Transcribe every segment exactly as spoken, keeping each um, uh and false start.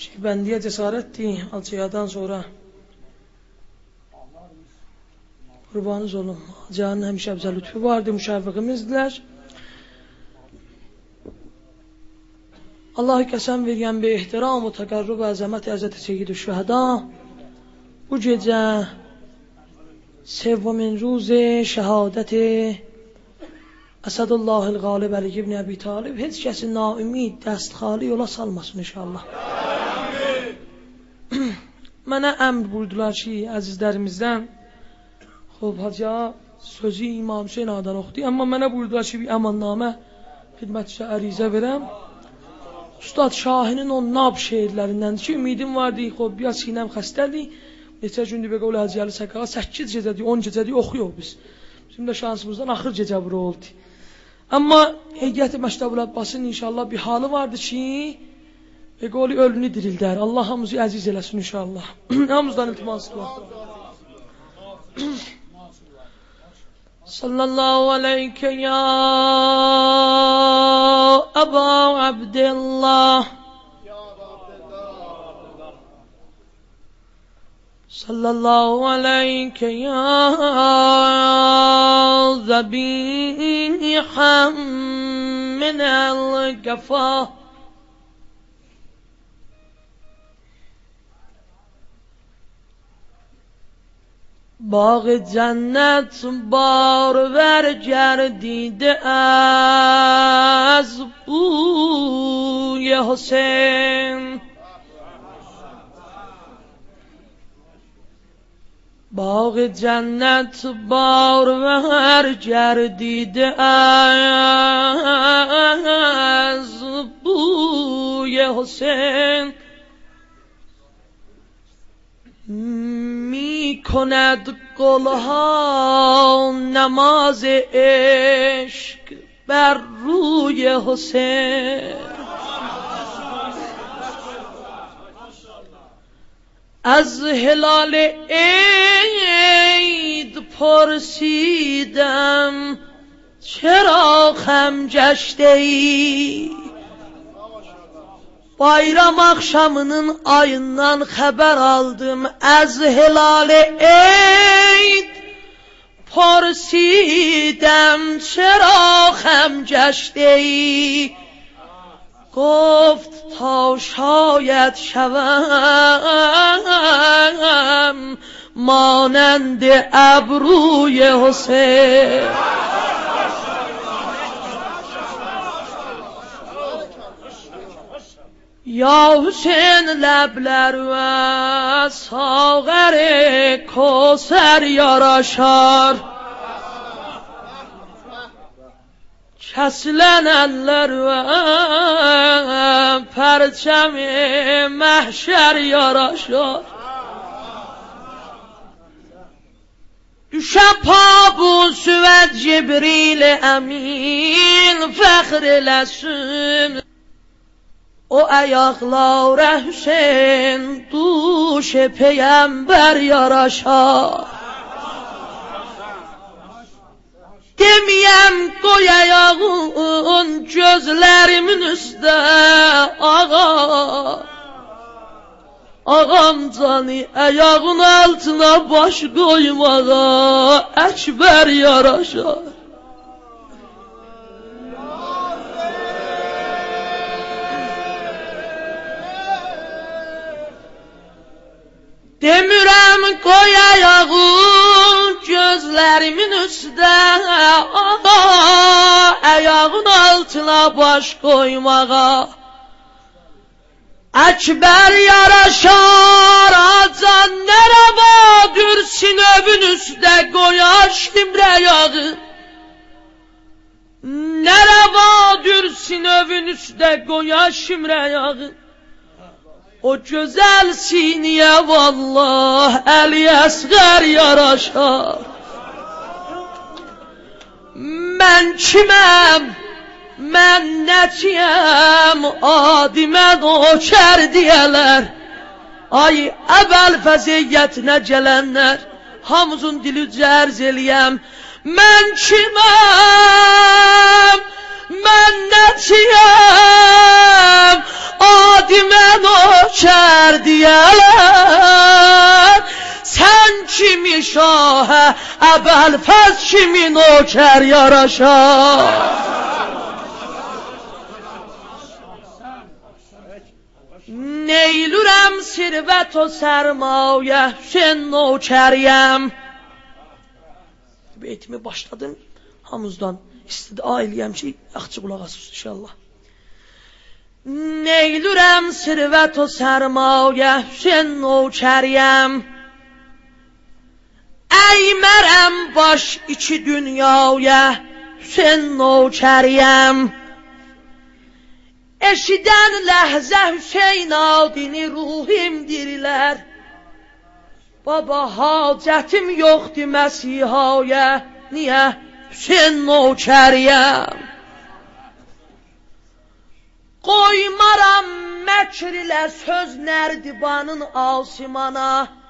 Şehbendiye cesaretti alçıyadan sonra. Kurbanınız olun. Canın hemşe bize lütfu vardı, müşavvıkimizdiler. Allah-u Kesem veriyen bir ihtiram-ı tekarrub ve azamet Hazreti Seyyid-i Şüheda bu gece sevvamin روز şehadet Esadullahil Galib Ali ibn Abi Talib hiç kesin naümid dest xali yola salmasın inşallah. Mənə əmr buyurdular ki, əzizlərimizdən Xob Hacı sözü İmam Hüseyin ağadan oxudu. Amma mənə buyurdular ki, bir əmannamə xidmətçisə ərizə verəm. Ustad Şahinin o nab şeirlərindəndir ki, ümidim vardı, xob biraz sinəm xəstədir. Neçə gündür belə Qovlu Hacı Əli Səqağa səkkiz gecədir, on gecədir oxuyuq biz. Bizim də şansımızdan axır gecə bura oldu. Amma Heyət-i Məktəbül Abbasın inşallah bir halı vardı ki, ve Qovlu ölünü dirildər. Allah hamımızı əziz eləsin inşallah. Hamımızdan iltiması var. Sallallahu aleyke ya Aba Abdillah. Sallallahu aleyke ya Zabihan minel gafah. باغ جنت بارور گردیده از بوی حسین باغ جنت بارور گردیده از بوی حسین می کند گلها نماز عشق بر روی حسین از هلال عید پرسیدم چرا خم گشته ای bayram akşamının ayından haber aldım az hilal eid پرسیدم چرا خم گشته ای گفت تا شاید شوم مانند ابروی حسین یا حسین لبلر و ساغر کوثر yaraşar kesilen eller ve perçemi mahşer yaraşar düşe pabusu ve Cibril emin fəxr eləsin o ayaklara Hüseyin duşe peygamber yaraşar demeyem koy ayağın gözlerimin üstə ağa ağam canı ayağın altına baş koymağa Ekber yaraşar demirəm koy ayağın gözlerimin üstə ağa ayağın altına baş koymağa Ekber yaraşar acan neravadır sinövün üstə qoyar şimrə yağı neravadır sinövün üstə qoyar şimrə yağı o güzel siniye vallah Ali Asgar yaraşar ben kimem ben netiyem adime noker diyeler ay evvel feziyetine gelenler hamzun dili cerz eliyem ben kimem ben netiyem adime noker diyələr, sən kimi şahə, Əbəlfəz kimi nökər yaraşar. Neylürəm sirvət o sərmayə, Hüseyn nökəriyəm. Beytimi başladım, hamızdan istida eləyəm ki, yaxşı qulaq asın inşallah. Neylürəm sirvət o sərmayə, Hüseyn nökəriyəm. Əymərəm baş iki dünyaya, Hüseyn nökəriyəm. Eşidən ləhzə Hüseyn adini ruhim dirilər. Baba hacətim yoxdur Məsihaya, niyə Hüseyn nökəriyəm. Qoymaram məkr ilə söz nərdibanın asimana.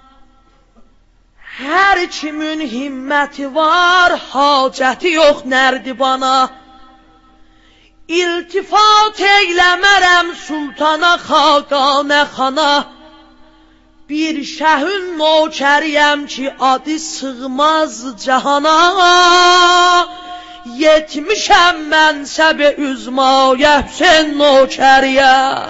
Hər kimin himməti var, hacəti yox nərdibana. İltifat eyləmərəm sultana, xaqanə xana. Bir şəhün nökəriyəm ki, adı sığmaz cahana. Yetmişəm mənsəb-i üzmaya, Hüseyn nökəriyəm.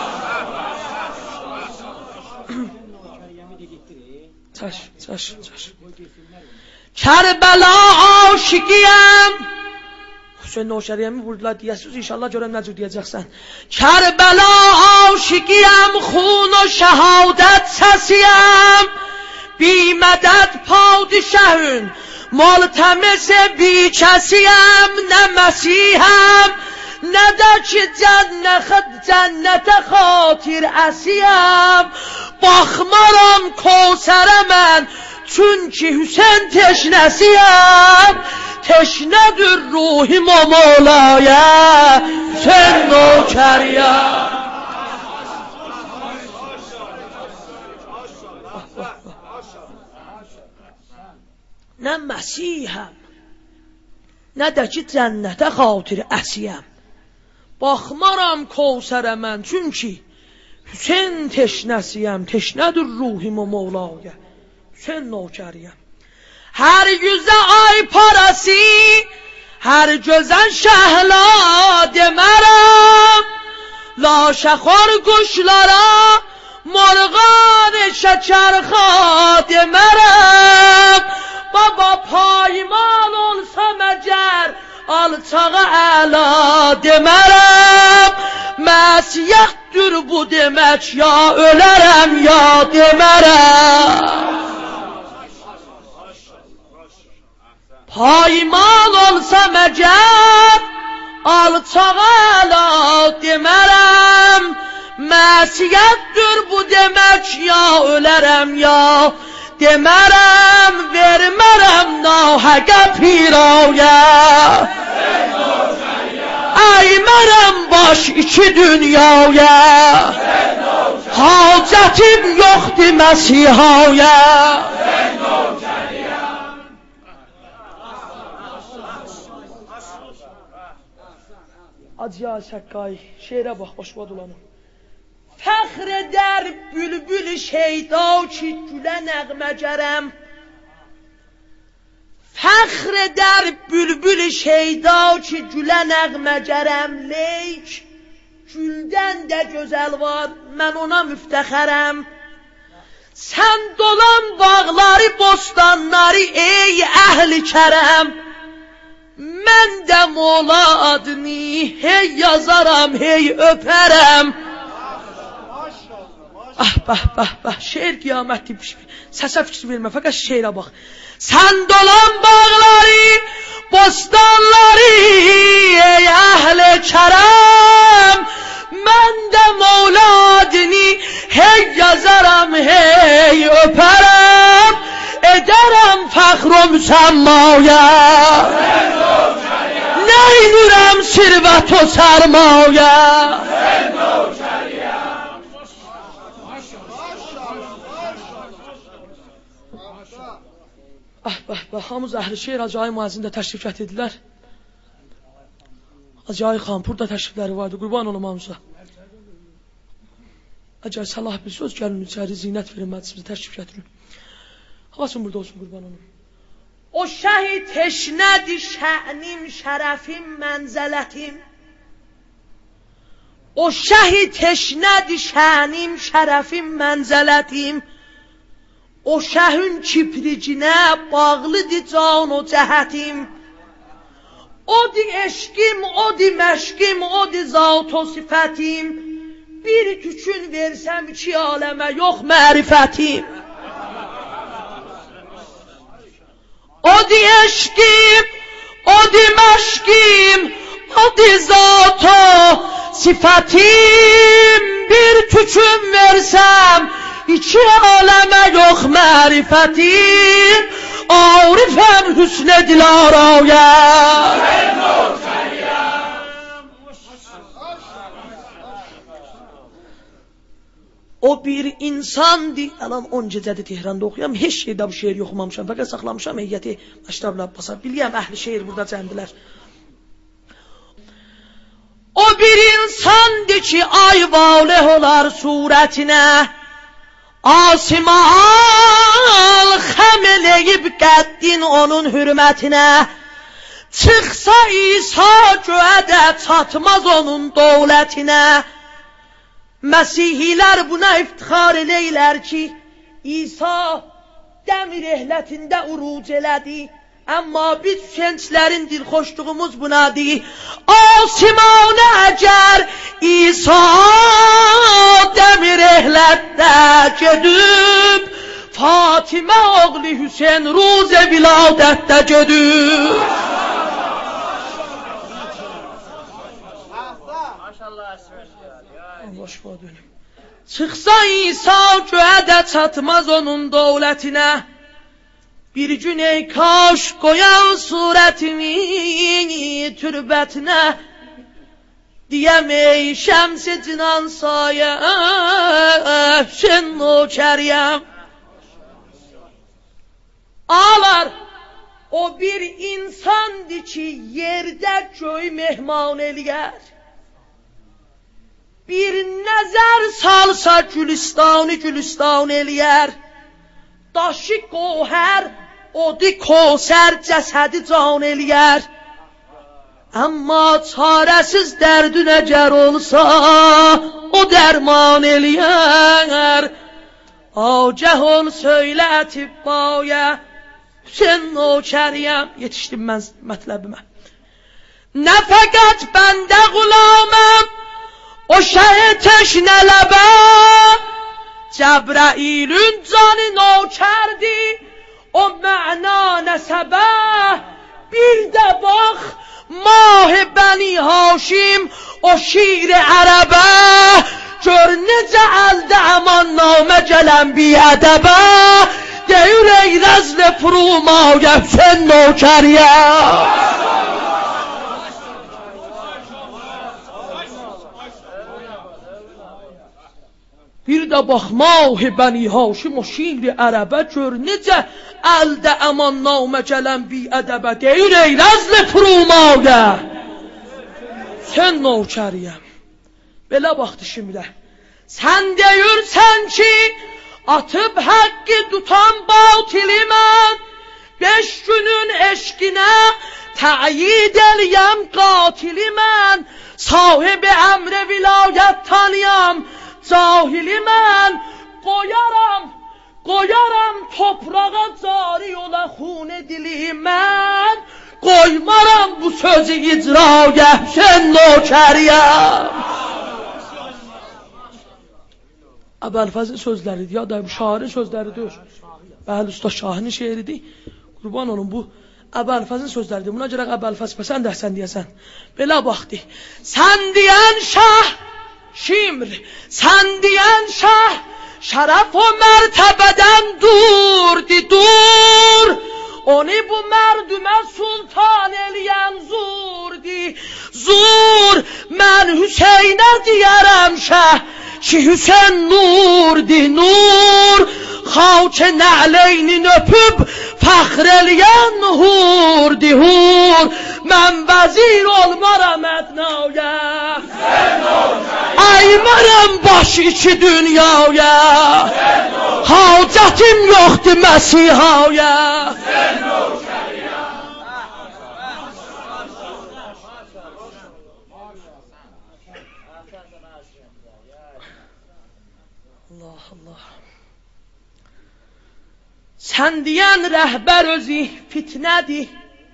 Çaş, çaş, çaş. Kərbəla aşiqiyəm. Hüseyn nökəriyəmi vurdular deyəsiniz, inşallah görəm nə cür deyəcəksən. Kərbəla aşiqiyəm, xun o şəhadət səsiyəm. Bimədət padişəhün, maltəməsə bi kəsiyəm. Nə məsihəm, nə də ki cənnətə xatir əsiyəm. Baxmaram Kövsərə mən, çünki Hüseyn teşnəsiyəm. Teşnədir ruhim o Mevlaya, Hüseyn nökəriyəm. Nə məsihəm, nə də ki cənnətə xatir əsiyəm. Baxmaram Kövsərə mən, çünki Hüseyn teşnəsiyəm. Teşnədir ruhim o Mevlaya, Hüseyn nökəriyəm. Hər yüzə ay parası, hər gözən şəhla demərəm. Laşəxor quşlara, morğan şəkərxa demərəm. Baba payman olsa məgər, alçağa əla demərəm. Məsiyətdir bu demək, ya ölərəm ya demərəm. Payman olsa məgər, alçağa əla demərəm. Məsiyətdir bu demək, ya ölərəm ya demərəm. Vermərəm nahəqə piraya, əymərəm baş iki dünyaya. Hacətim yoxdur Məsihaya. Acıya şəkkay, şeirə bax, başıma dolanım. Fəxr edər bülbül şeyda ki, gülə nəğməcərəm. Fəxr edər bülbül şeyda ki, gülə nəğməcərəm. Leyk, güldən də gözəl var, mən ona müftəxərəm. Sən dolan bağları, bostanları, ey əhli kərəm. Mən də Mola adını hey yazaram, hey öpərəm. Ah, bah, bah, bah, şeir qiyamətdir. Səsə fikir vermə, fəqət şeirə bax. Sən dolan bağları, bostanları, ey əhl-i kərəm. Mən də Mola adını hey yazaram, hey öpərəm. Edərəm fəxr o müsəmmaya, neynürəm sirvət o sərmaya. Ah, bah, bah, hamız əhli şeir Hacı müəzzində təşrif gətirdilər. Hacı Xanpur da təşrifləri vardı, qurban olum hamıza. Əgər səlah bir söz gəlin içəri zinət verin məclisimizə təşrif gətirin. Havasın burada olsun qurban onun. O şəhid teşnədir şə'nim, şərəfim, mənzələtim. O şəhid teşnədir şə'nim, şərəfim, mənzələtim. O şəhün kipricinə bağlıdır can o cəhətim. Odur eşkim, odur məşkim, odur zat o sifətim. Bir tükün versəm iki aləmə yox mərifətim. Odur eşkim, odur məşkim, odur zat o sifətim. Bir tükün versəm iki aləmə yox mərifətim. Arifəm hüsnə dilaraya. O bir insandı. Alan on gecədir Tehranda oxuyam. Heç şeydə bu şeir yoxumamışam. Fəqət saxlamışam heyəti məşrəblə basa. Biliyəm əhli şeir burada cəndilər. O bir insandı ki ay valeh olar surətinə. Asimal xəm eləyib qəddin onun hürmətinə. Çıxsa İsa göğədə çatmaz onun dövlətinə. Məsihilər buna iftixar eləylər ki, İsa dəmir ehlətində uruc elədi. Amma biz gençlərin dilxoşluğumuz bunadır. Asimanə əgər İsa dəmir ehlətdə gedib, Fatimə oğlu Hüseyin ruz-e viladətdə gedib. Allah şifa dönüm. Çıxsa İsa göğədə çatmaz onun dövlətinə. Bir gün ey kaş qoyan surətimi türbətinə. Diyəm ey şəms-i cinan sayə Hüseyin nökəriyəm. Ağlar o bir insandır ki yerdə göy mehman eləyər. Bir nəzər salsa gülüstanı gülüstan eləyər. Daşı qohər, odi kosər, cəsədi can eləyər. Amma çarəsiz dərdün əgər olsa, o dərman eləyər. Agah ol söylə atibbaya, Hüseyin nökəriyəm. Yetişdim mən mətləbimə. Nə fəqət bəndə qulaməm, o şəhid teşnə ləbə, Cəbrailün canı nökərdi, o məna nəsəbə. Bir də bax mah Bəni Haşim, o şiir ərəbə. Gör necə əldə əmannamə gələn bi ədəbə. Deyir ey rəzl-i furumaya Hüseyin nökəriyə. Bir də baxmaq Bəni Haşim, o şiir ərəbə. Gör necə əldə əmannamə gələn bi ədəbə. Deyir ey rəzl-i furumaya Hüseyin nökəriyəm. Belə baxdı şimdi. Sən deyirsən ki atıb həqqi tutan batili mən. Beş günün eşqinə təyid eləyəm qatili mən. Sahibi əmr vilayət tanıyam, cahili mən. Qoyaram, qoyaram toprağa cari ola xune dili mən. Qoymaram bu sözü icraya Hüseyin nökəriyəm. Əbəlfəzin sözləridir, ya da şairin sözləridir. Bəli, usta Şahinin şeiridir. Qurban olun, bu Əbəlfəzin sözləridir. Buna görə Əbəlfəz sən də sən deyəsən. Belə baxdı. Sən deyən şah Şimr, sən deyən şah şərəf o mərtəbədən durdi, dur. Onu bu mərdümə sultan eləyən zurdi, zur. Mən Hüseynə deyərəm şah ki Hüseyin nurdi, nur. Xavç nəleynin öpüb Fəxr eləyən hur dihur Mən vəzir olmaram ədnaya Aymaram baş iki dünyaya Hacətim yoxdur Məsihaya Allah Allah Sən deyən rəhbər özü fitnədir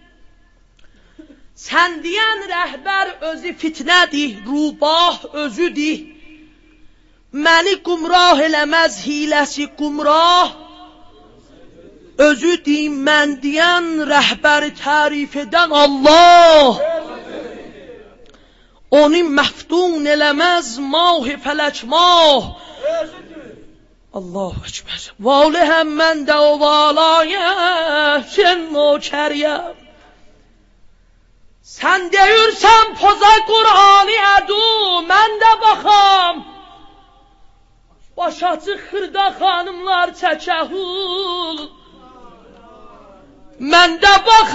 Sən deyən rəhbər özü fitnədir Rubah özüdür Məni qumrah eləməz hiləsi qumrah Özüdür mən deyən rəhbəri tərif edən Allah Onu məftun eləməz mah-i fələk mah Allahu Ekber Valihəm mən də o valaya Sen nökəriyəm Sən deyirsən poza Qur'ani ədu Mən də baxam Başaçı xırda xanımlar çəkəhul Mən də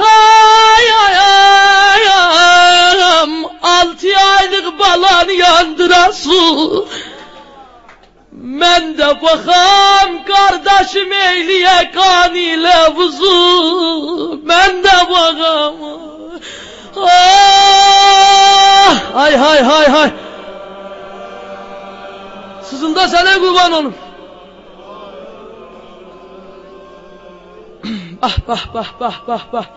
baxayam Altı aylıq balanı yandırasın Mən də baxam Qardaşım eyliyə qan ilə vuzu Mən də baxam Ah, hay hay hay hay Sızında sənə qurban olum Bah bah bah bah bah bah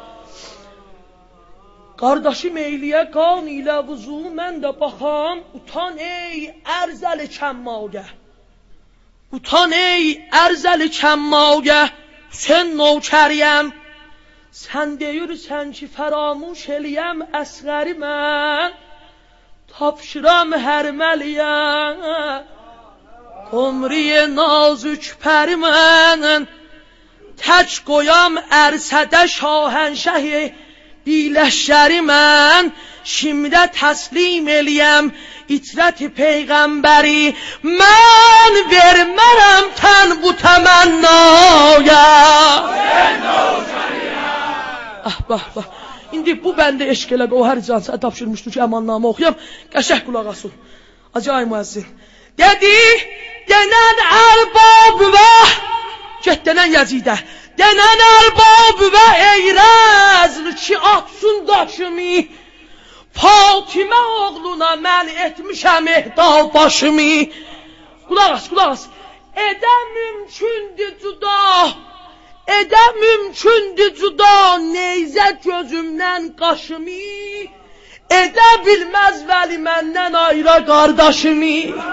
Qardaşım eyliyə qan ilə vuzu Mən də baxam Utan ey ərzəli kəmmagə Utan ey ərzəli kəmmagə Hüseyin nökəriyəm Sən deyirsən ki fəramuş eləyəm əsğəri mən Tapşıram hərməliyəm Qomriyə nazük pəri mən Tək qoyam ərsədə şahənşəhi Biləşəri mən Şimdə təslim eləyəm İtrət-i peyğəmbəri Mən vermərəm tən bu təmənnaya Ah bah bah İndi bu bəndə eşq elə o hər cansə tapşırmışdı ki əmannamə oxuyam Qəşək qulaq asın Acayı müəzzin Dedi denən ərbab və Get denən Yəzidə Denən ərbab və eyrəzl ki atsın daşımı Fatimə oğluna mən etmişəm ehdal başımı Qulaq as, qulaq as Edə mümkündür cuda Edə mümkündür cuda Neyzə gözümdən qaşımı Edə bilməz vəli məndən ayıra qardaşımı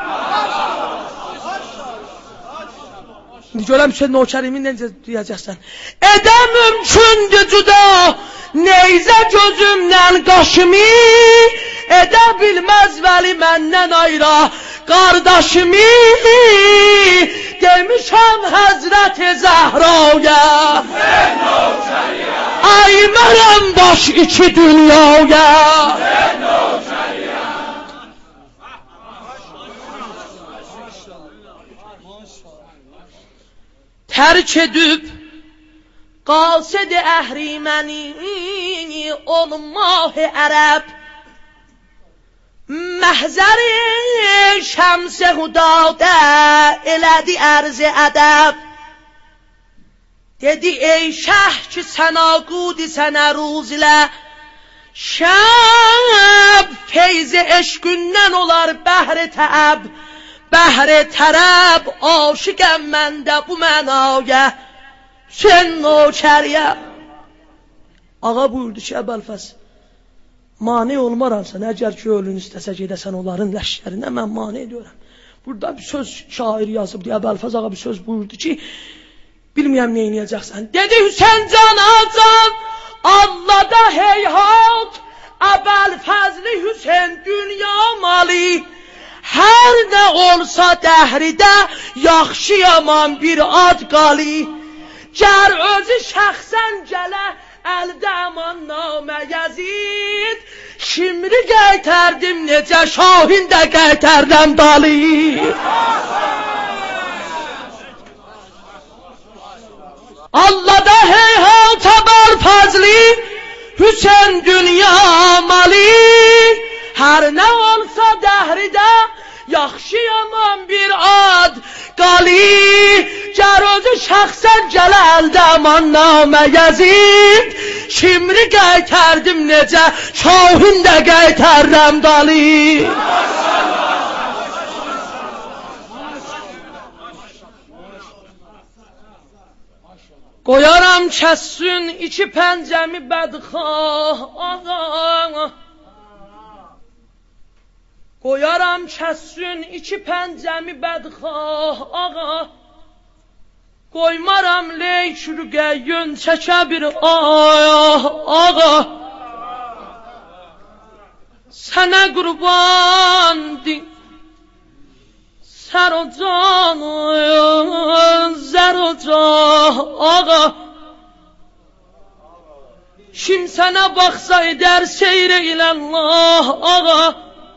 İndi görəm Hüseyin nökərimi necə deyəcəksən Edə mümkündür cuda Neyzə gözümdən qaşımı Edə bilməz vəli məndən ayıra qardaşımı Demişəm Həzrət-i Zəhraya Hüseyin nökəriyə Aymərəm baş iki dünyaya Hüseyin nökəriyə Tərk edib Qased-i əhriməni olmah-ı ərəb Məhzər-i şəms-i hudadə elədi ərz-i ədəb Dedi ey şəh ki sənaqudi sənə ruz ilə Şəb feyz-i eşqündən olar bəhr-i təəb Bəhr-i tərəb aşiqəm məndə bu mənaya Sen nökəriyə Ağa buyurdu ki Əbəlfəz Mane olmaram sən Əgər ki ölün istəsə gedəsən onların ləşkərinə Mən mane ediyorum Burada bir söz şair yazıb diye Əbəlfəz ağa bir söz buyurdu ki Bilməyəm neynəyəcəksən Dedi Hüseyin can acan Allah da heyhat Əbəlfəzli Hüseyin dünya mali Hər nə olsa dəhridə yaxşı yaman bir ad qali Gər özü şəxsən gələ əldə əmannamə Yəzid Şimri qaytardım necə şahin də qaytardım dali Allah da heyhat bel fazli Hüseyin dünya mali her ne olsa dehride yaxşı yaman bir ad qali Cərozu şəxsən gələldə mannamə Yazid Şimri qaytardım necə şahın da qaytarram dali Qoyaram kəssün iki pəncəmi bədxah ağa Qoyaram kəssün iki pəncəmi bədxah ağa Qoymaram leyk rüqəyyün çəkə bir ah ağa Sənə qurban din Sər o can zər o can ağa Kim sənə baxsa edər seyr eyləllah ağa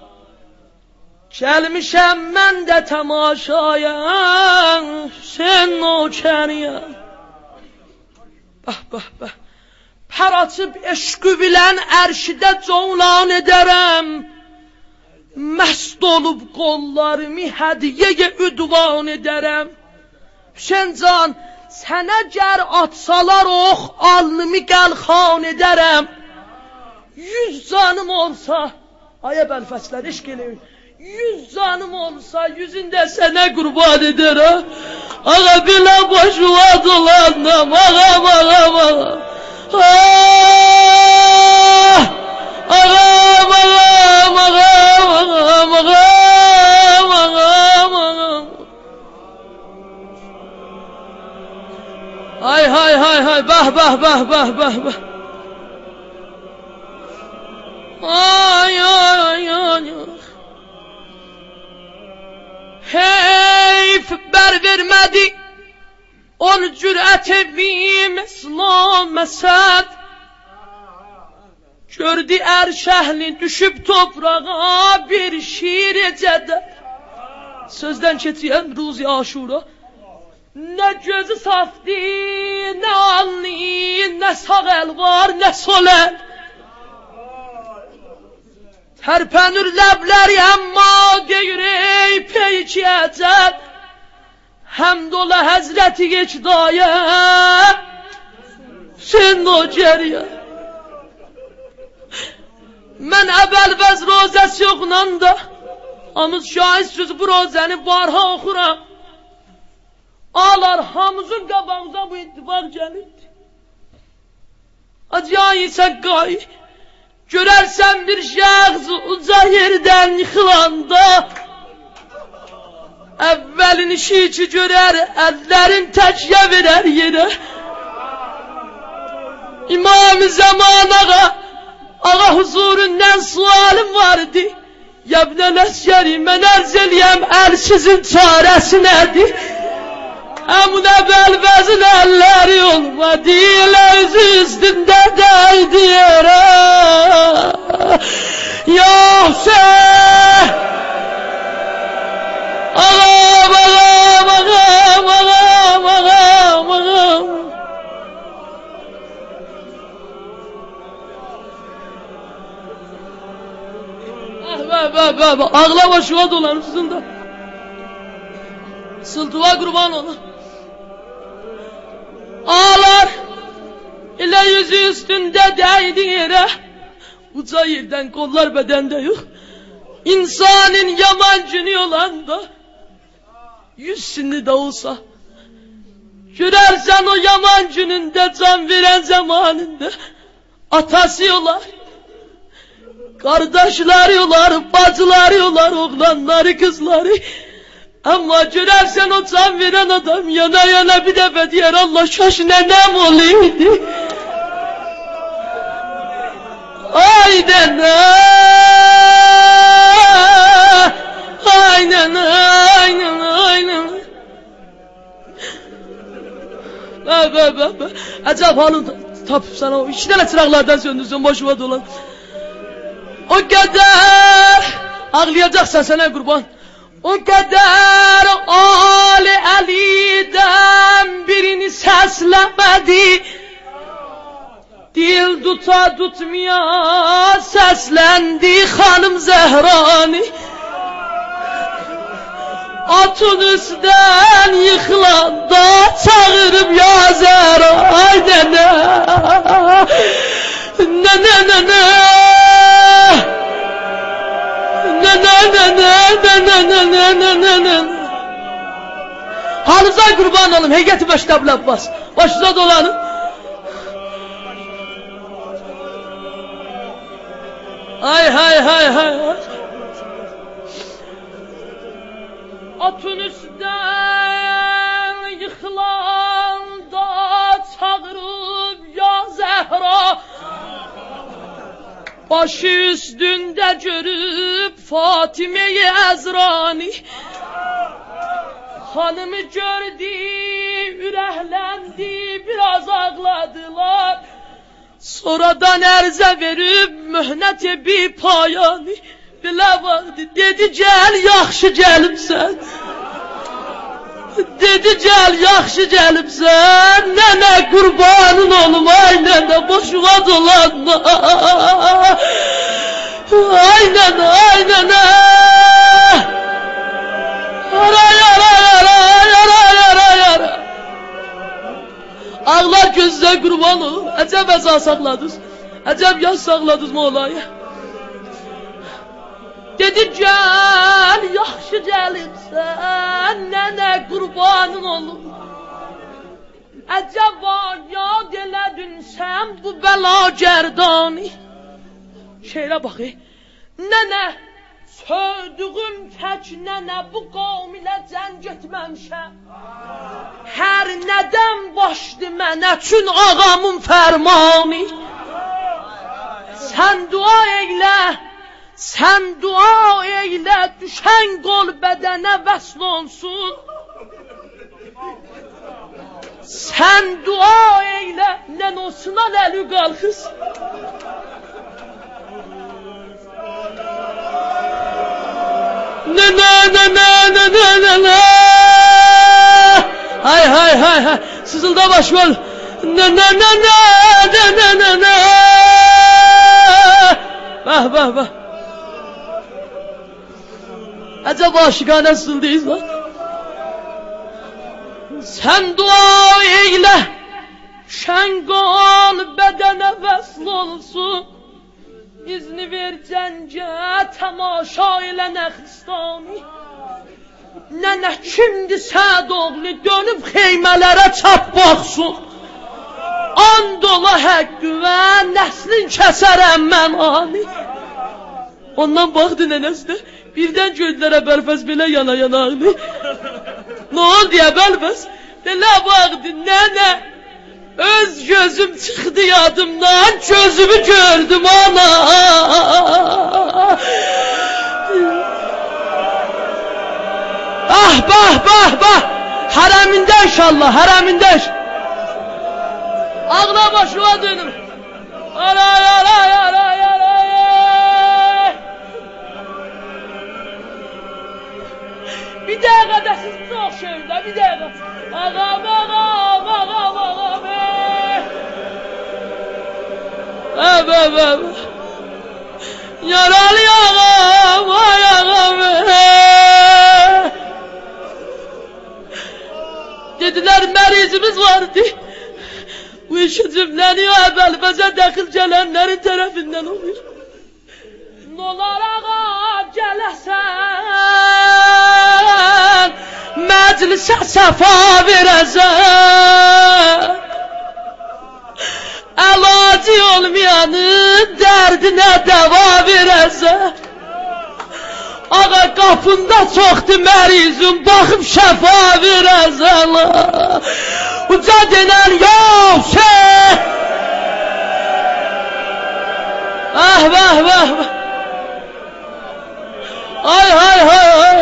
Gəlmişəm mən də təmaşaya Sen nökəriyəm Bəh bəh bəh Pər açıb eşqü bilən ərşidə cavlan edərəm Məst olub qollarımı hədiyyəyə üdvan edərəm Hüseyin can sənə gər atsalar ox alnımı qəlxan edərəm Yüz canım olsa Aya bəlfəslər eşq eləyin Yüz canım olsa yüzünde sana kurban ederim. Ağa bile boşuna dolandım. Ağam ağam ağam. Ah! Ağam ağam ağam ağam ağam ağam ağam. Hay hay hay hay bah bah bah bah bah bah. Ay ay ay ay. Heyf ber vermedi on cüret evim İslam mesed Gördü er şehli düşüp toprağa bir şiir ecede Sözden çetiyen Ruzi Aşura Ne gözü safdi ne anli ne sağ el var ne sol el Terpenür lebleri emma deyir ey peyki eceb Hemdola Hazreti geç daye Sen o ceriye Men ebel vez rozesi yokunan da Amız şahit söz bu rozeni barha okura Ağlar hamızın qabağıza bu ittifak gelip Acayı səqqayı Görərsən bir şəxs uca yerdən yıxılanda Əvvəlin işi içi görər, əllərin təkyə verər yerə İmam-ı Zaman ağa, ağa huzurundan sualim vardı Yəbnəl əskəri, mən ərz eləyəm, əlsizin çarəsi nədir? Əmunə bəlbəzin əlləri olmadı, elə üzü üstündə dəydi yerə Ya Hüseyin Ağam, ağam, ağam, ağam, ağam, ağam Ah be be be be ağlama şuva dolanırsın da Sıltıva kurban ona Ağlar ile yüzü üstünde değdi yere Uca yerden kollar bedende yok İnsanın yaman cünü olan da Yüzsünü de olsa Görersen o yaman cününde can veren zamanında Atası yolar Kardeşler yolar Bacılar yolar Oğlanları kızları Ama görersen o can veren adam Yana yana bir defa diyer Allah şaşına nem olaydı Aynen Aynen Aynen Aynen Be be be be Acaba halın tapıp sana o iki tane çıraklardan söndürsün boşuma dolan O kadar Ağlayacaksan sana kurban O kadar Ali Ali'den birini seslemedi. Dil tuta tutmaya seslendi Hanım Zehrani. Atın üstten yıkılan da çağırıp ya Zehra. Ay nene nene nene nene nene nene nene nene. Halınıza kurban olun heyeti Beştebil Abbas. Başınıza dolanın. Ay hay hay hay. Atın üstten yıkılan da çağırıp ya Zehra. Başı üstünde görüp Fatime-i Ezrani. Hanımı gördü, ürehlendi, biraz ağladılar. Sonradan erze verip mühnete bir payani. Bile vardı, dedi gel yaxşı gelipsen. Dedi gel yaxşı gelipsen. Nene kurbanın olum ay nene boşuna dolanma. Ay nene ay nene. Yara yara yara yara yara yara. Ağlar gözde kurban olur. Əcəb əza saqladınız. Əcəb yaz saqladınız Mevla'ya. Dedi gel yaxşı gəlibsən. Nənə qurbanın olur. Əcəba yad elədin sən bu bəla gərdani. Şeirə bax. Nənə söydüğüm tək nənə bu qavm ilə cəng etməmişəm. Hər nədən başdı mənə çün ağamın fərmanı. Sən dua eylə, sən dua eylə, düşən qol bədənə vəsl olsun. Sən dua eylə, nənosinan əli qalxız. Nənə, nənə, nənə, nənə. Hay hay hay hay. Sızılda baş var. Nənə, nənə, nənə, nənə. Bah bah bah. Əcəb aşıqanə sızıldayız lan. Sən dua eylə, şən qol bədənə vəsl olsun. İzni ver cəncə, təmaşa ilə Nəxistani. Nənə kimdir Sədoğlu, dönüb xeymələrə çap baxsın. And ola həqqü və nəslin kəsərəm mən ani. Ondan baxdı nənəsi də, birdən gördülərə Bəlfəz belə yana yana ağlı. Nə oldu ya Bəlfəz? Dələ baxdı nənə. Öz gözüm çıxdı yadımdan, gözümü gördüm ana. Ah bah bah bah. Hərəmində inşallah, hərəmində inşallah. Ağla başıma dönüm. Aray aray aray aray. Bir dəqiqə də siz çox şeyimdə, bir dəqiqə. Ağam ağam ağam ağam. Əb əb əb. Yaralı ağam ay ağam. Dediler mərizimiz vardı. Bu işi cümleniyor Bəlfəzə dəxil gələnlərin tərəfindən olur. Nolar ağa gələsən, məclisə səfa verəsən. Əlacı olmayanın dərdinə dəva verəsən. Ağa qapında çoxdur mərizim, baxıb şəfa verəsən. Uca denən yox şey. Ah vah vah vah. Ay hay hay hay.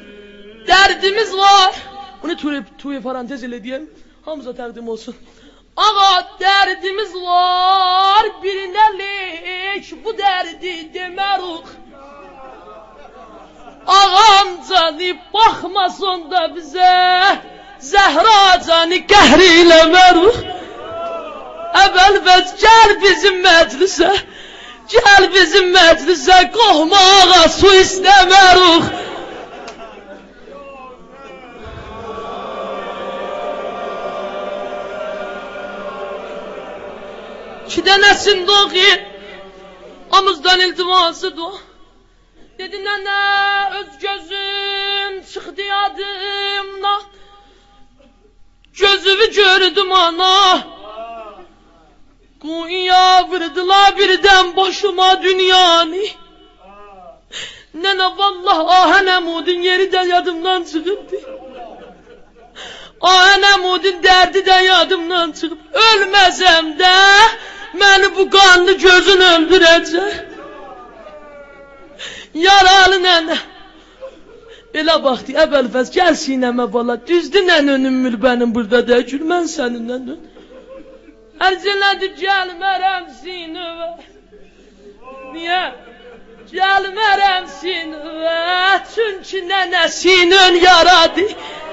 Dərdimiz var. Bunu tuyu parantez ile diyeyim. Hamza təqdim olsun. Ağa derdimiz var bir nelik bu derdi demeruk. Ağam canı bakmasın da bize Zehra canı qəhriyle meruk. Əvvəl gel bizim meclise, gel bizim meclise, kohma ağa su istemeruk. İki dənəsində oxuyun, omuzdan iltiması dua. Dedi nənə öz gözüm çıxdı yadımdan, gözümü gördüm ana. Kuyuya vurdular birden başıma dünyanı. Nene vallah Ahenemud'un yeri de yadımdan çıkıptı. Ahenemud'un derdi de yadımdan çıkıp ölmezem de beni bu kanlı gözün öldürecek. Yaralı nene. Elə baxdı əvvəlfəz gəl sinəmə bala, düzdü nənənin mül benim burada dəkül, mən səninlə dön. Ərcələdi gəlmərəm sinəvə. Niyə? Gəlmərəm sinəvə, çünki nənəsinin yaradı.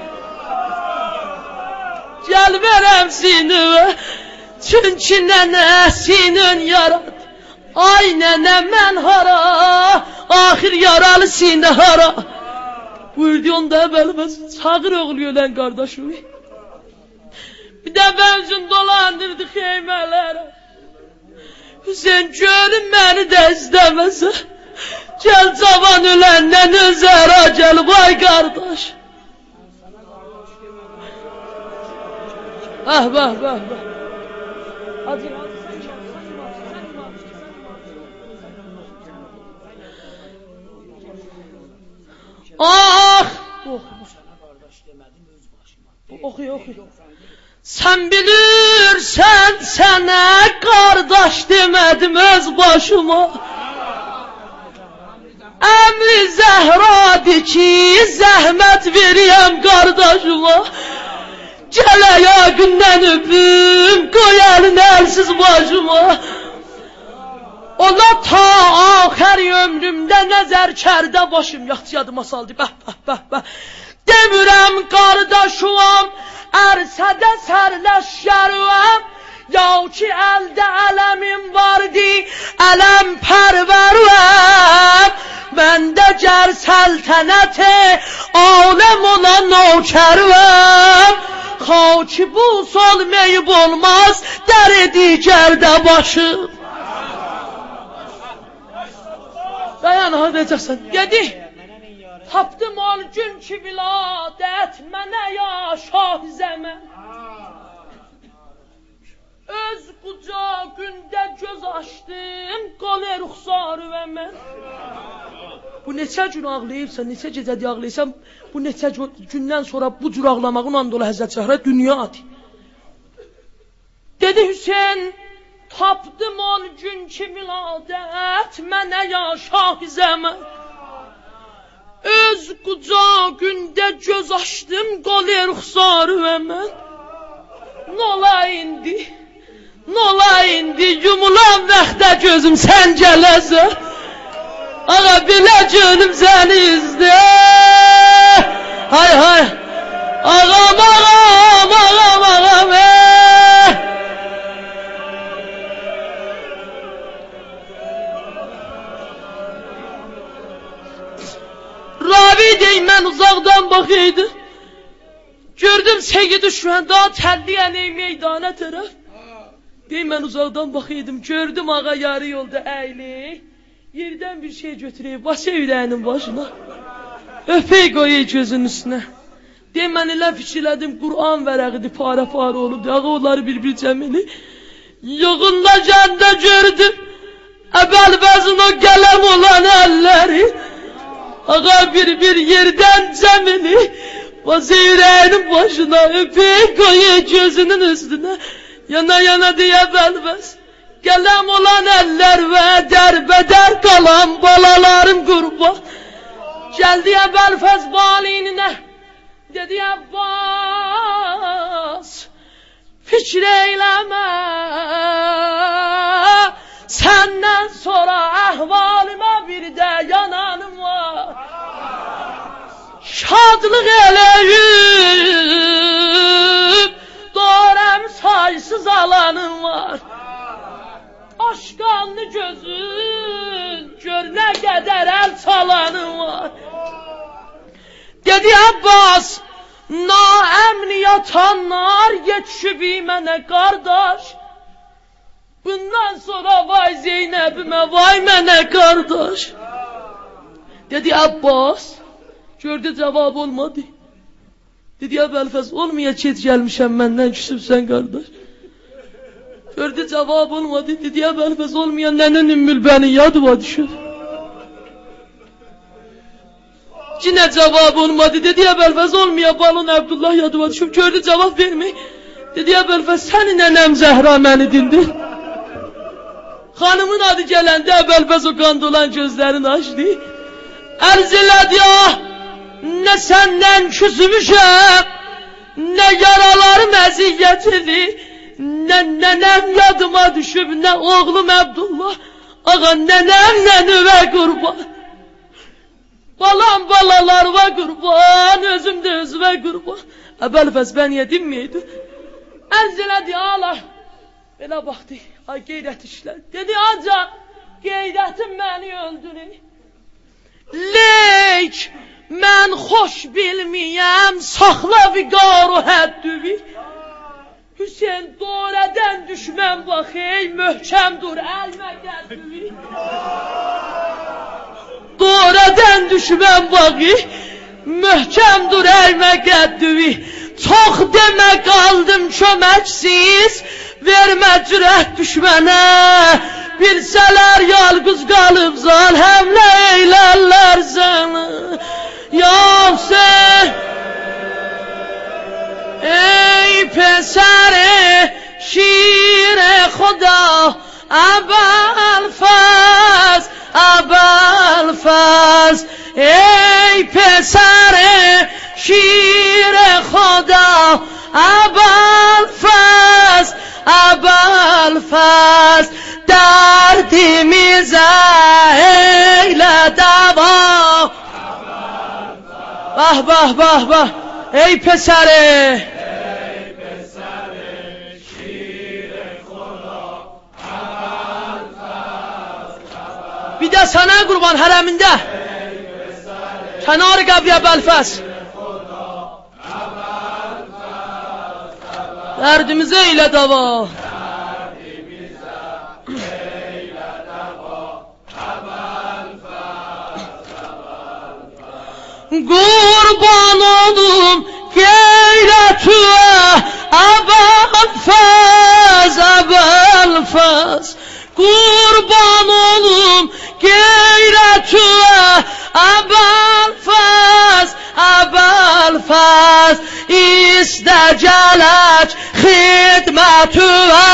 Gəlmərəm sinəvə, çünki nənəsinin yaradı. Ay nənə mən hara, axir yaralı sinə hara. Buyurdu onda əvvəlməz, çağır oğlu ölən qardaşımı. Bir dəfə üzün dolandırdı xeymələrə. Hüseyin görün məni də istəməsə, gəl cavan öləndən özəra gəl vay qardaş. Ah bah bah bah. Hadi hadi. Ah! Oxuy, oxuy. Sən bilirsən sənə qardaş demədim öz başıma. Əmri Zəhradır ki, zəhmət veriyəm qardaşıma. Gəl ayağından öpüm, qoy əlini əlsiz başıma. Ola ta axər ömrümdə nəzər kərdə başım yaxçı yadıma saldı, bəh, bəh, bəh, bəh. Demirəm qardaşım, ərsədə sərləşgərvəm, yav ki əldə ələmim vardı, ələm pərvərvəm. Məndə gər səltənəti, aləm olan nökərvəm. Xaki bu solmeyib olmaz, dəri digərdə başım. Dayan, ha deyəcəksən. Dedi, tapdım ol gün ki viladət, mənə ya şah zəmən. Öz qucağında göz açdım, qalə ruxsarı və mən. Bu neçə gün ağlayıbsan, neçə gecədə ağlayırsan, bu neçə gündən sonra bu cür ağlamağın andola Həzrət Zəhra dünyadır. Dedi Hüseyin, tapdım on gün ki viladət, mənə ya şah zəmən. Öz qucağında göz açdım, qalə ruxsarı və mən. Nola indi, nola indi, yumulan vaxtda gözüm sən gələsə. Ağa belə gönüm səni izlə. Hay hay, ağam ağam ağam ağam ey. Ravi dey mən uzaqdan baxıydı. Gördüm Seyid-i Şühəda təlliyən ey meydana tərəf. Dey mən uzaqdan baxıydım, gördüm ağa yarı yolda əyli. Yerdən bir şey götüreyim, basa ürəyinin başına. Öpey qoyay gözünün üstünə. Dey mən elə fikirlədim, Qur'an vərəqidir, para-para olub, ağa onları bir-bir cəmili. Yoğunda gəndə gördüm, əbəl-bəzin o qələm olan əlləri. Ağa bir-bir yerdən cəmili, basa ürəyinin başına, öpey qoyay gözünün üstünə. Yana-yana deyə əbəl-bəz. Gələm olan əllər və dərbədər qalan balalarım qurban. Gəldi əbəl-fəz balinə, dedi Əbbas, fikir eyləmə, səndən sonra əhvalıma bir də yananım var. Şadlıq eləyib, doğram saysız alanım var. Aşqanlı gözün, gör nə qədər əl çalanım var. Dedi Abbas, naəmni yatanlar yetişib mənə qardaş. Bundan sonra vay Zeynəbimə, vay mənə qardaş. Dedi Abbas, gördü cavab olmadı. Dedi Əbəlfəz, olmaya keç gəlmişəm məndən küsübsən qardaş. Gördü cavab olmadı. Dedi Əbəlfəz, olmayan nənən Ümmülbənin yadıma düşür. Yine cevap olmadı. Dedi Əbəlfəz, olmayan balon Abdullah yadıma düşür. Gördü cevap vermək. Dedi Əbəlfəz, sənin nənəm Zəhra məni dindir. Hanımın adı gələndə Əbəlfəz o qanda olan gözlərini açdı. Ərz elədi, ah, nə səndən küsmüşəm, nə yaralarım əziyyətlidir, nə nənəm yadıma düşüb, nə oğlum Abdullah, ağa nənəm nənüvə qurban. Balam balalarıma qurban, özüm də özümə qurban. Əbəlfəz bən yedim miydi? Ərz elədi, Allah, belə baxdı, ay qeyrət işlər. Dedi, ancaq qeyrətim məni öldürür. Leyk, mən xoş bilmiyəm, saxla viqar o həddüvi. Hüseyin doğradan düşmən bax, ey möhkəm dur, əlmə qəddüvi. Doğradan düşmən bağı, möhkəm dur, əlmə qəddüvi. Çox demə qaldım köməksiz, vermə cürət düşmənə. Bilsələr yalqız qalıb zal, həmlə eylərlər səni. Ya sen, ey pesare şire Xuda, Əbəlfəz, Əbəlfəz. Ey pesare şire Xuda, Əbəlfəz, Əbəlfəz. Dərdimizə eylə dəva. Bah bah bah bah. Ey pesare, ey pesare şire Xuda, Əbəlfəz. Bir də sənə qurban hərəmində, kənarı qəbri Əbəlfəz. Dərdimizə eylə dəva. Qurban olum qeyrətüə, Əbəlfəz, Əbəlfəz. Qurban olum qeyrətüə, Əbəlfəz, Əbəlfəz. İstə gələk xidmətüə.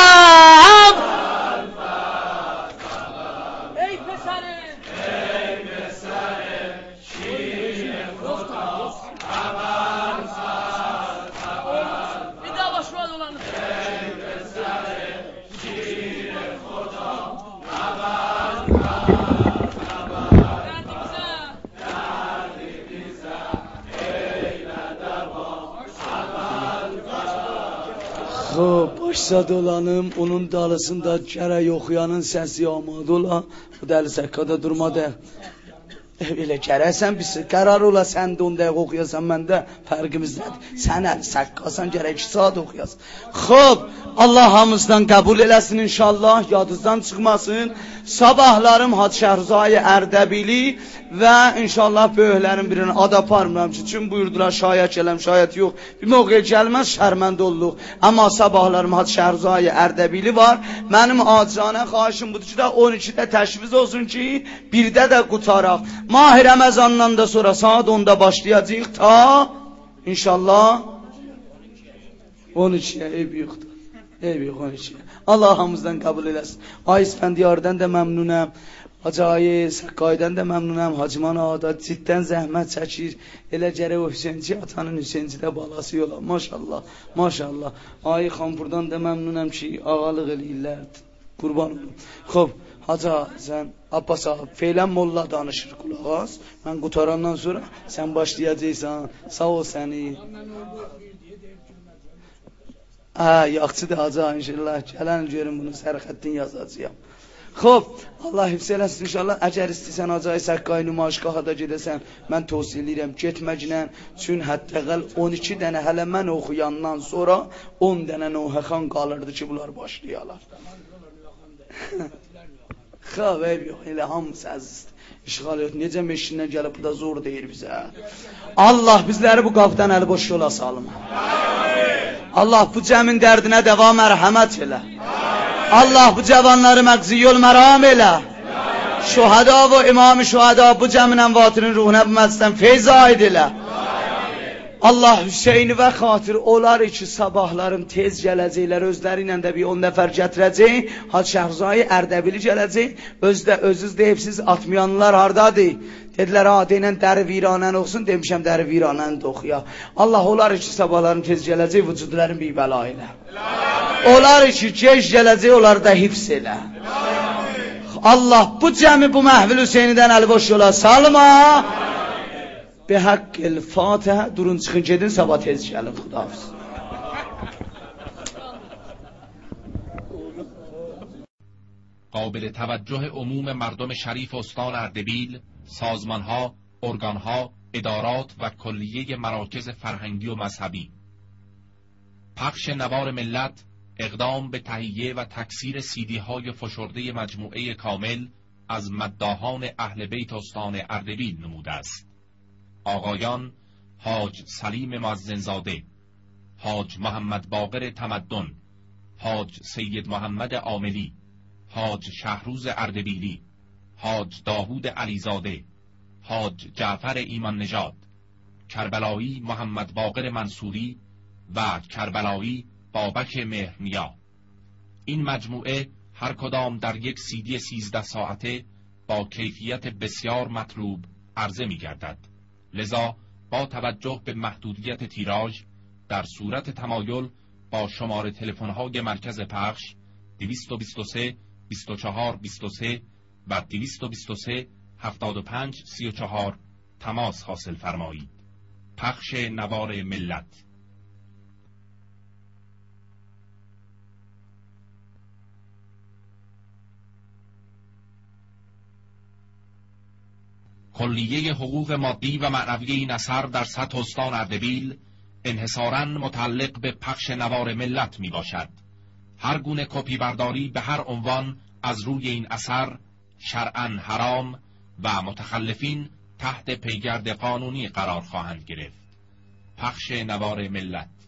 Başsa dolanım, onun dalısında gərək oxuyanın səsi amadı ola. Bu dəli səkkada durmadı. Elə gərəksən biz qərar ola, sən də on dəqiq oxuyasan, mən də fərqimiz nədir? Sən əli səkkasan, gərək iki saat oxuyasan. Xob, Allah hamımızdan qəbul eləsin inşallah, yadınızdan çıxmasın. Sabahlarım Hacı Şəhrzai Ərdəbili və inşallah böyüklərin birini ad aparmıram ki, çün buyurdular şayət gələm, şayət yox. Bir mövqe gəlməz, şərməndə olduq. Amma sabahlarım Hacı Şəhrzai Ərdəbili var. Mənim acizanə xahişim budur ki, on ikidə təşviz olsun ki, birdə də qutaraq. Mah-i Rəməzandan da sonra saat onda başlayacaq ta inşallah on ikiyə, ey büyükdür. Ey büyük on ikiyə. Allah hamımızdan qəbul eləsin. Ay İsfəndiyardan da məmnunəm. Hacı Sakkay'dan da memnunum. Hacıman Ağa'da cidden zəhmət çəkir. Elə gərək o Hüseynci atanın Hüseynci də balası yola. Maşallah, maşallah. Ay Xampurdan da memnunum ki, ağalıq eləyirlər. Qurban olum. Xob, Hacı sən Abbas ağa, feylən molla danışır qulaq as. Mən qutarandan sonra sən başlayacaqsan. Sağ ol səni. Hə, yaxçıdır Hacı inşallah. Gələn görün bunu sərxəttin yazacağam. Xob, Allah hifz eləsin inşallah. Əgər istəyirsən Hacı Sakkay nümayişgaha da gedəsən, mən tövsiyə edirəm getməklə. Çün həttəqəl on iki dənə hələ mən oxuyandan sonra on dənə Nohəxan qalırdı ki, bunlar başlayalar. Xob, eyb yox, elə hamısı əzizdir. İşğal yox, necə meşindən gəlib, bu da zor deyir bizə. Allah bizləri bu qapıdan əli boş yola salma. Allah bu cəmin dərdinə dəva mərhəmət elə. Allah bu cavanları məqzi yol məram elə. Şuhada və imam-ı şuhada bu cəmin ənvatının ruhuna bu məclisdən feyz aid elə. Allah Hüseyni və xatir olar ki, sabahlarım tez gələcəklər, özləri ilə də bir on nəfər gətirəcək. Hacı Şəhrzai Ərdəbili gələcək. Özdə özünüz deyibsiz, atmayanlar hardadır? Dedilər, adə ilə dəri viranən oxusun, demişəm dəri viranən də oxuya. Allah olar ki, sabahlarım tez gələcək, vücudların bir bəla ilə. Olar ki, gec gələcək, onları da hifz elə. Allah bu cəmi bu məhvil Hüseynidən əli boş yola salma. Be haqqil Fatihə, durun çıxın gedin, sabah tez gəlin, xudahafız. قابل توجه عموم مردم شریف استان اردبیل، سازمانها، ارگانها، ادارات و کلیه مراکز فرهنگی و مذهبی. پخش نوار ملت اقدام به تهیه و تکثیر سیدی های فشرده مجموعه کامل از مداحان اهل بیت استان اردبیل نموده است. آقایان حاج سلیم مؤذنزاده، حاج محمد باقر تمدن، حاج سید محمد عاملی، حاج شهروز اردبیلی، حاج داوود علیزاده، حاج جعفر ایمان نژاد، کربلایی محمد باقر منصوری و کربلایی بابک مهرنیا. این مجموعه هر کدام در یک سیدی سیزده ساعته با کیفیت بسیار مطلوب عرضه می گردد. لذا با توجه به محدودیت تیراژ در صورت تمایل با شماره تلفن‌های مرکز پخش دویست و بیست و سه بیست و چهار بیست و سه و دویست و بیست و سه هفتاد و پنج سی و چهار تماس حاصل فرمایید. پخش نوار ملت. کلیه حقوق مادی و معنوی این اثر در سطح استان اردبیل انحصاراً متعلق به پخش نوار ملت می باشد. هر گونه کپی برداری به هر عنوان از روی این اثر شرعاً حرام و متخلفین تحت پیگرد قانونی قرار خواهند گرفت. پخش نوار ملت.